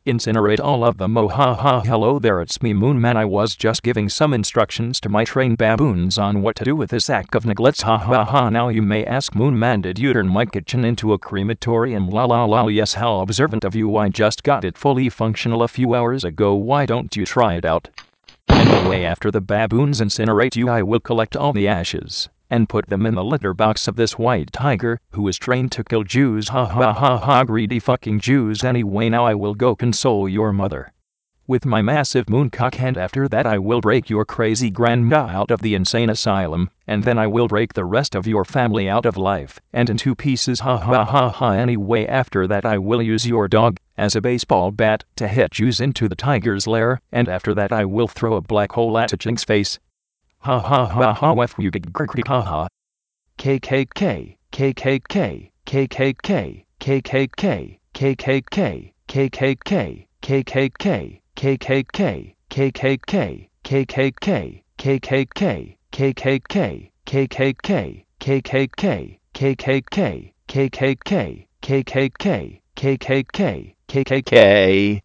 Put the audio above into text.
Incinerate all of them. Oh ha ha, hello there, it's me Moon Man. I was just giving some instructions to my trained baboons on what to do with this sack of neglects. Ha ha ha. Now you may ask, Moon Man, did you turn my kitchen into a crematorium? La la la. Yes, how observant of you. I just got it fully functional a few hours ago. Why don't you try it out? Anyway, after the baboons incinerate you, I will collect all the ashes and put them in the litter box of this white tiger, who is trained to kill Jews. Ha ha ha ha, greedy fucking Jews. Anyway, now I will go console your mother with my massive mooncock, and after that I will break your crazy grandma out of the insane asylum, and then I will break the rest of your family out of life and in 2 pieces. Ha ha ha ha. Anyway, after that I will use your dog as a baseball bat to hit Jews into the tiger's lair, and after that I will throw a black hole at Chink's face. Ha ha ha ha. F you ha ha. KKK KKK KKK KKK KKK KKK KKK KKK KKK KKK KKK KKK KKK KKK KKK KKK KKK KKK KKK